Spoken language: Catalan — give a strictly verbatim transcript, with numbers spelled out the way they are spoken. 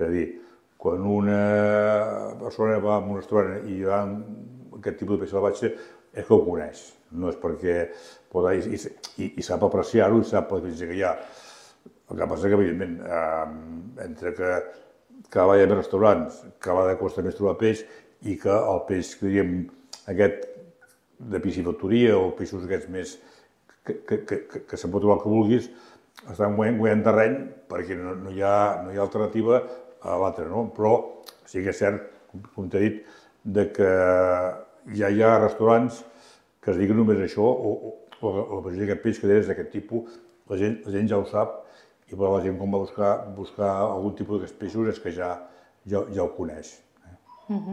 És a dir, quan una persona va a un restaurant i va amb aquest tipus de peix salvatge és que ho coneix, no és perquè poder, i, i, i sap apreciar-ho i sap la diferència que hi ha. El que passa que, evidentment, eh, entre que cada vegada hi ha més restaurants, cada vegada costa més trobar peix i que el peix, que diguem, aquest de piscifactoria o peixos aquests més que, que, que, que se'n pot trobar el que vulguis, estan guanyant, guanyant terreny perquè no, no, hi ha, no hi ha alternativa a l'altre, no? Però sí que és cert, com t'he dit, de que ja hi ha restaurants que es diguen només això, o, o, o la majoria d'aquest peix que deies d'aquest tipus, la gent, la gent ja ho sap, i per la gent quan va buscar, buscar algun tipus d'aquests peixos és que ja, ja, ja ho coneix.